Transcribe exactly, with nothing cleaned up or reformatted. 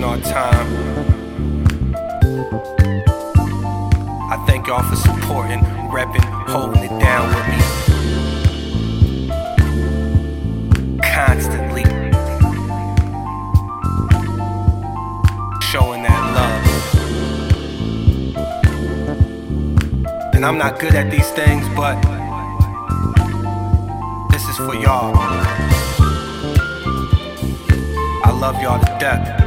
our time. I thank y'all for supporting, repping, holding it down with me constantly, showing that love. And I'm not good at these things, but this is for y'all. I love y'all to death.